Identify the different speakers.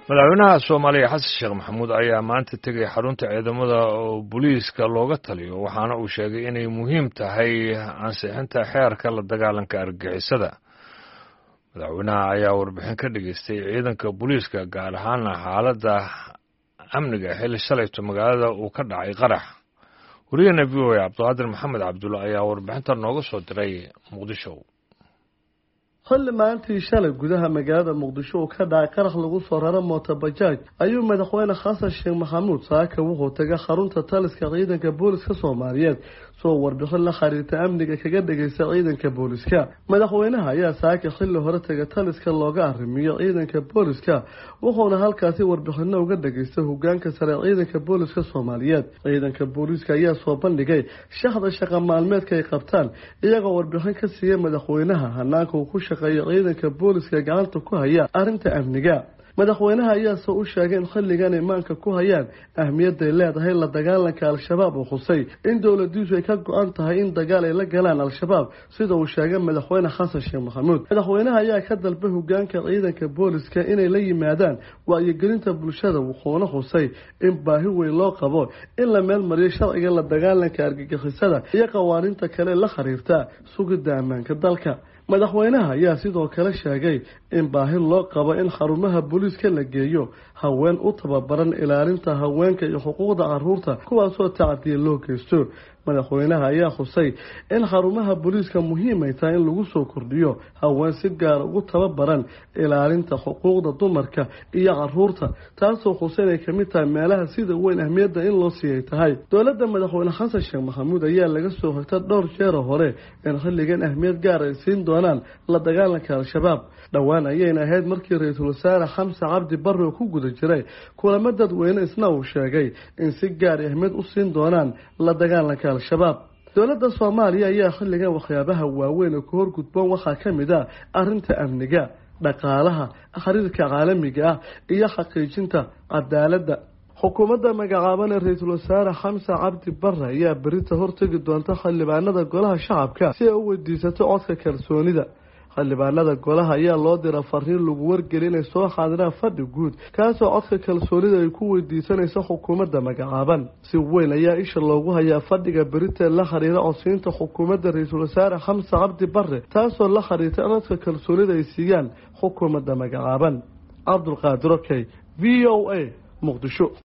Speaker 1: madaxweynaha Soomaaliya Xasan Sheekh Maxamuud ayaa maanta tagay xarunta ciidamada booliiska looga taliyo waxaana uu sheegay inay muhiim tahay ansixinta xeerka la dagaalanka argagixisada. madaxweynaha ayaa warbixin ka dhageystay ciidanka booliiska gaar ahaan xaaladda amniga xilli shalayto magaalada uu ka dhacay qarax. wariyahana VOA Cabdiqaadir Maxamed Cabdulla ayaa warbixinta nooga soo diray Muqdisho.
Speaker 2: xilli maantii shalay gudaha magaalada Muqdisho oo ka dhacay qarax lagu soo raray mooto bajaaj ayuu madaxweyne Xasan Sheekh Maxamuud saaka wuxuu tagay xarunta taliska ciidanka booliiska Soomaaliyeed soo warbixin la xiriirta amniga kaga dhageystay ciidanka booliiska. madaxweynaha ayaa saaka xilli hore tagay taliska looga arrimiyo ciidanka booliiska wuxuuna halkaasi warbixino uga dhageystay hoggaanka sare ciidanka booliiska Soomaaliyeed. ciidanka booliiska ayaa soo bandhigay shaxda shaqo maalmeedka ay qabtaan iyagoo warbixin ka siiyay madaxweynaha hanaanka uu ku ciidanka booliiska gacanta ku haya arrinta amniga. madaxweynaha ayaa soo u sheegay in xilligan imaanka ku hayaan ahmiyadda ay leedahay la dagaalanka al-shabaab oo khusay in dowladdiisu ay ka go'an tahay in dagaal ay la galaan al-shabaab sida uu sheegay madaxweyne Xasan Sheekh Maxamuud. madaxweynaha ayaa ka dalbay hoggaanka ciidanka booliiska inay la yimaadaan wacyigelinta bulshada wuxuuna khusay in baahi weyn loo qabo in la meel mariyo sharciga la dagaalanka argagixisada iyo qawaaniinta kale la xiriirta sugidda ammaanka dalka. madaxweynaha ayaa sidoo kale sheegay in baahi loo qabo in xarumaha booliiska la geeyo haween u tababaran ilaalinta haweenka iyo xuquuqda carruurta kuwaasoo tacadiya loo geysto. madaxweynaha ayaa xusay in xarumaha booliiska muhiim ay tahay in lagu soo kordhiyo haween si gaar ugu tababaran ilaalinta xuquuqda dumarka iyo carruurta taasoo xuseen ay ka mid tahay meelaha sida weyn ahmiyadda in loo siiyay tahay. dowladda madaxweyne Xasan Sheekh Maxamuud ayaa laga soo xigtay dhowr jeer hore in xilligan ahmiyad gaar ay siin doonaan la dagaalanka al-shabaab. dhowaan ayayna ahayd markii ra-iisul wasaare Xamse Cabdi Barre ku guda jiray kulamo dadweyne isna uu sheegay in si gaar ahmiyad u siin doonaan la dagaalanka al-shabaab. dowladda Soomaaliya ayaa xilligan waxyaabaha waaweyn ee ku horgudboon waxaa ka mid ah arrinta amniga, dhaqaalaha, xiriirka caalamiga ah iyo xaqiijinta cadaaladda. xukuumadda magacaaban ee ra-iisul wasaare Xamse Cabdi Barre ayaa berita hortagi doonta xildhibaanada golaha shacabka si ay u weydiisato codka kalsoonida. xildhibaanada golaha ayaa loo diray fariin lagu wargelin inay soo xaadiraan fadhi guud kaasoo codka kalsoonida ay ku weydiisanayso xukuumadda magacaaban. si weyn ayaa isha loogu hayaa fadhiga berita la xiriira codsiinta xukuumadda ra-iisul wasaare Xamse Cabdi Barre taasoo la xiriirta in codka kalsoonida ay siiyaan xukuumadda magacaaban. Cabdiqaadir VOA Muqdisho.